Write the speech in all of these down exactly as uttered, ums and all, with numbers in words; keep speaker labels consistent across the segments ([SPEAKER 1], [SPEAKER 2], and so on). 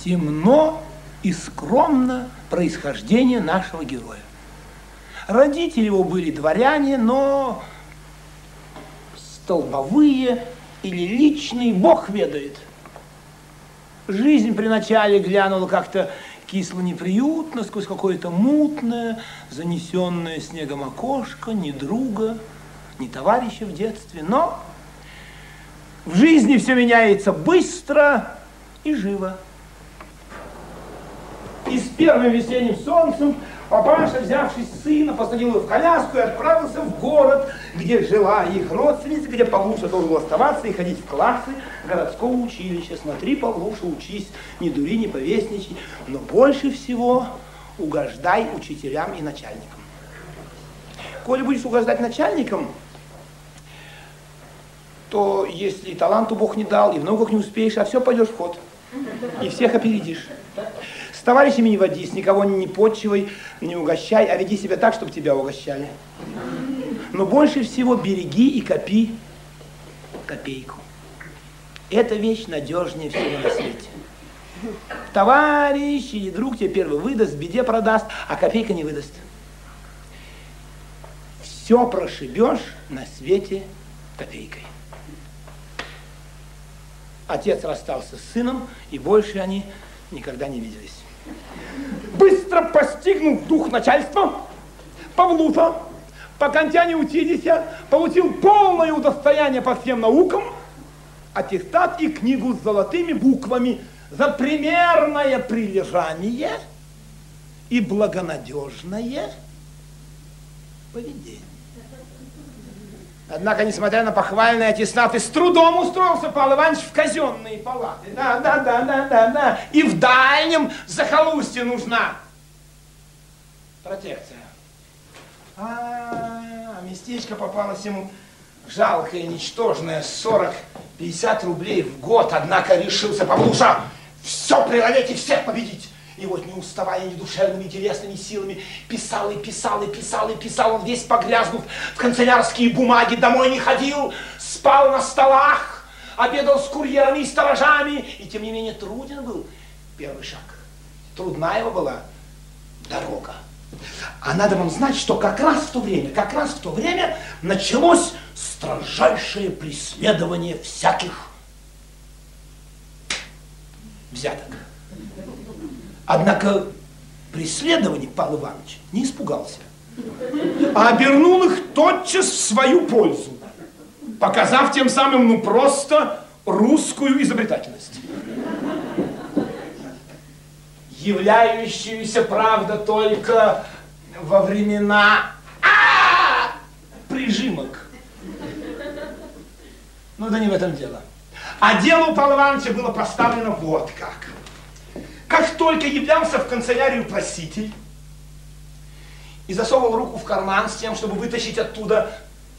[SPEAKER 1] темно и скромно происхождение нашего героя. Родители его были дворяне, но столбовые или личные, Бог ведает. Жизнь при начале глянула как-то кисло-неприютно, сквозь какое-то мутное, занесенное снегом окошко, ни друга, ни товарища в детстве. Но в жизни все меняется быстро и живо. И с первым весенним солнцем папаша, взявшись сына, посадил его в коляску и отправился в город, где жила их родственница, где Павлуша должен был оставаться и ходить в классы городского училища. Смотри, Павлуша, учись, не дури, не повесничай, но больше всего угождай учителям и начальникам. Коли будешь угождать начальникам, то если таланту Бог не дал, и в науках не успеешь, а все пойдешь в ход, и всех опередишь. С товарищами не водись, никого не подчивай, не угощай, а веди себя так, чтобы тебя угощали. Но больше всего береги и копи копейку. Эта вещь надежнее всего на свете. Товарищ или друг тебе первый выдаст, в беде продаст, а копейка не выдаст. Все прошибешь на свете копейкой. Отец расстался с сыном, и больше они никогда не виделись. Быстро постигнув дух начальства, Павлуша, по контя не училися, получил полное удостояние по всем наукам, аттестат и книгу с золотыми буквами за примерное прилежание и благонадежное поведение. Однако, несмотря на похвальные аттестаты, с трудом устроился Павел Иванович в казенные палаты. Да, да, да, да, да, да. И в дальнем захолустье нужна протекция. А, местечко попалось ему жалкое, ничтожное, сорок-пятьдесят рублей в год. Однако решился Павлуша все преодолеть и всех победить. И вот, не уставая ни душевными, ни телесными силами, писал и писал, и писал, и писал. Он весь погрязнув в канцелярские бумаги, домой не ходил, спал на столах, обедал с курьерами и сторожами. И тем не менее труден был первый шаг. Трудна его была дорога. А надо вам знать, что как раз в то время, как раз в то время началось строжайшее преследование всяких взяток. Однако преследование Павел Иванович не испугался, а обернул их тотчас в свою пользу, показав тем самым, ну, просто русскую изобретательность. Являющуюся, правда, только во времена а, прижимок. Ну да не в этом дело. А дело у Павла Ивановича было поставлено вот как. Как только являлся в канцелярию проситель и засовывал руку в карман с тем, чтобы вытащить оттуда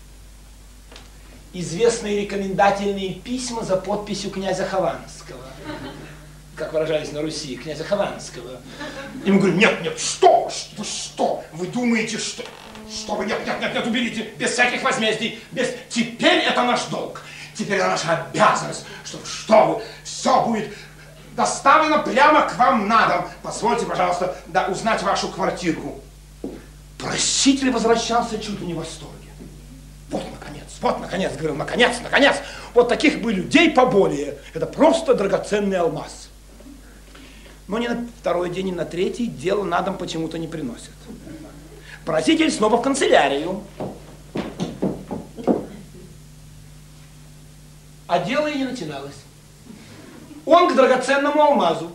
[SPEAKER 1] известные рекомендательные письма за подписью князя Хованского, как выражались на Руси, князя Хованского. Ему говорят: нет, нет, что, что, что, вы думаете, что, что вы, нет, нет, нет, нет, уберите, без всяких возмездий, без, теперь это наш долг, теперь это наша обязанность, что, что вы, все будет доставлено прямо к вам на дом. Позвольте, пожалуйста, да, узнать вашу квартирку. Проситель возвращался чуть ли не в восторге. Вот, наконец, вот, наконец, говорил, наконец, наконец. Вот таких бы людей поболее. Это просто драгоценный алмаз. Но ни на второй день, ни на третий дело на дом почему-то не приносят. Проситель снова в канцелярию. А дело и не начиналось. Он к драгоценному алмазу.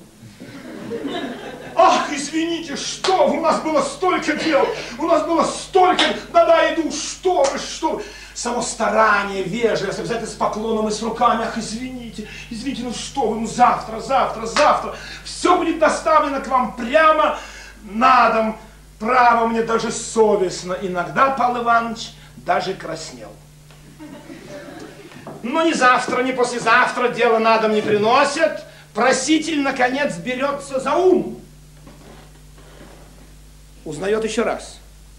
[SPEAKER 1] Ах, извините, что вы, у нас было столько дел, у нас было столько, да-да, иду, что вы, что вы. Само старание, вежливость, обязательно с поклоном и с руками. Ах, извините, извините, ну что вы, ну завтра, завтра, завтра. Все будет доставлено к вам прямо на дом. Право, мне даже совестно. Иногда Павел Иванович даже краснел. Но ни завтра, ни послезавтра дело на дом не приносят. Проситель, наконец, берется за ум. Узнает еще раз.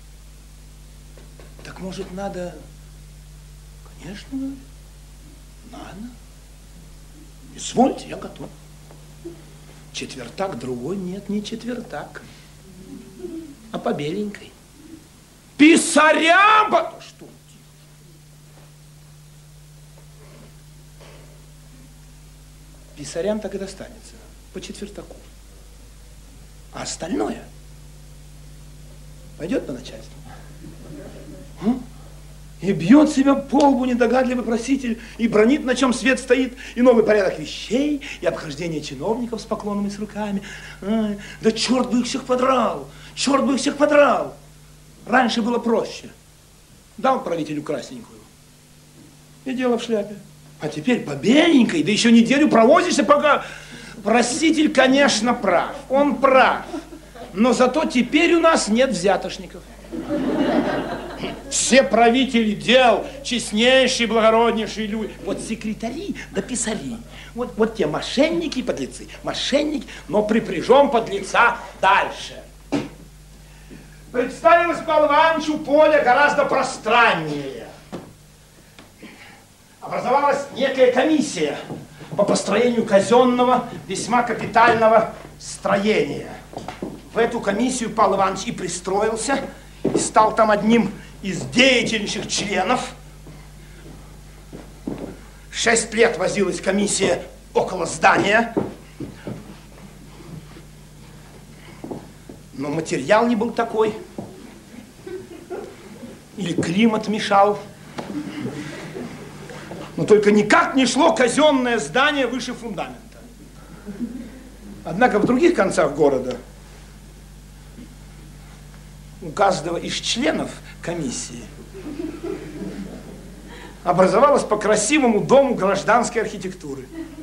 [SPEAKER 1] Так, может, надо... Конечно, надо. Извольте, я готов. Четвертак, другой нет, не четвертак, а по беленькой. Писарям! Что? Писарям так и достанется, по четвертаку. А остальное пойдет на начальство. И бьет себя по лбу недогадливый проситель, и бронит, на чем свет стоит, и новый порядок вещей, и обхождение чиновников с поклонами с руками. Ай, да черт бы их всех подрал, черт бы их всех подрал. Раньше было проще. Дал правителю красненькую, и дело в шляпе. А теперь по беленькой, да еще неделю провозишься, пока... Проситель, конечно, прав, он прав, но зато теперь у нас нет взятошников. Все правители дел, честнейшие, благороднейшие люди. Вот секретари да писари. Вот, вот те мошенники и подлецы. Мошенники, но припряжем подлеца дальше. Представилось Павлу Ивановичу поле гораздо пространнее. Образовалась некая комиссия по построению казенного, весьма капитального строения. В эту комиссию Павел Иванович и пристроился, и стал там одним из деятельнейших членов. Шесть лет возилась комиссия около здания, но материал не был такой, или климат мешал. Но только никак не шло казенное здание выше фундамента. Однако в других концах города у каждого из членов комиссии образовалось по красивому дому гражданской архитектуры.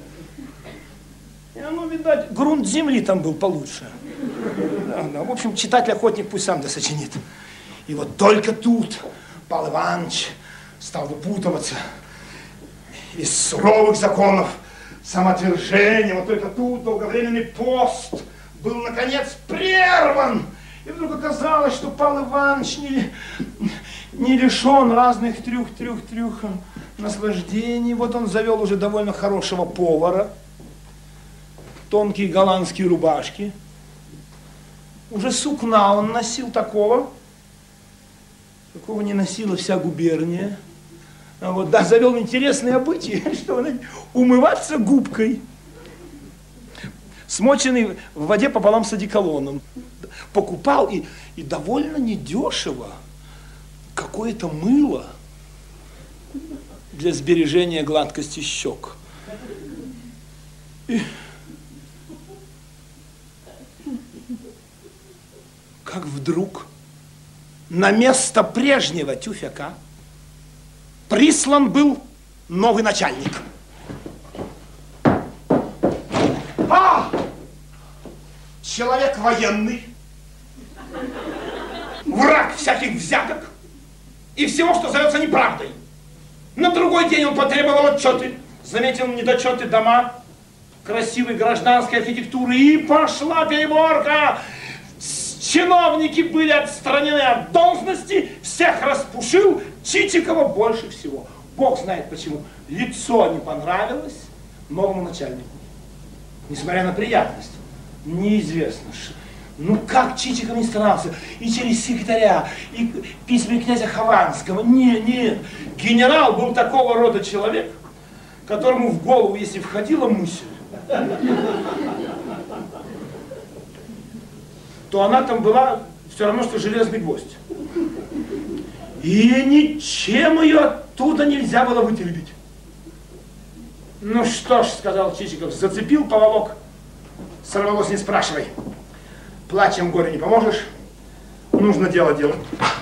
[SPEAKER 1] И, ну, видать, грунт земли там был получше. Да, да. В общем, читатель-охотник пусть сам досочинит. И вот только тут Павел Иванович стал выпутываться из суровых законов самоотвержения. Вот только тут долговременный пост был, наконец, прерван. И вдруг оказалось, что Павел Иванович не, не лишен разных трюх-трюх-трюх наслаждений. Вот он завел уже довольно хорошего повара, тонкие голландские рубашки. Уже сукна он носил такого, какого не носила вся губерния. А вот, да, завел интересные обычаи, что умываться губкой, смоченный в воде пополам с одеколоном. Покупал и, и довольно недешево какое-то мыло для сбережения гладкости щек. И... как вдруг на место прежнего тюфяка прислан был новый начальник. А! Человек военный, враг всяких взяток и всего, что зовется неправдой. На другой день он потребовал отчеты, заметил недочеты дома, красивой гражданской архитектуры, и пошла переборка. Чиновники были отстранены от должности, всех распушил, Чичикова больше всего. Бог знает почему. Лицо не понравилось новому начальнику. Несмотря на приятность. Неизвестно. Ну как Чичиков не старался. И через секретаря, и письма князя Хованского. Нет, нет. Генерал был такого рода человек, которому в голову, если входила мысль, то она там была все равно, что железный гвоздь. И ничем ее оттуда нельзя было вытеребить. Ну что ж, сказал Чичиков, зацепил поволок, сорвалось, не спрашивай. Плачем горе не поможешь, нужно дело делать.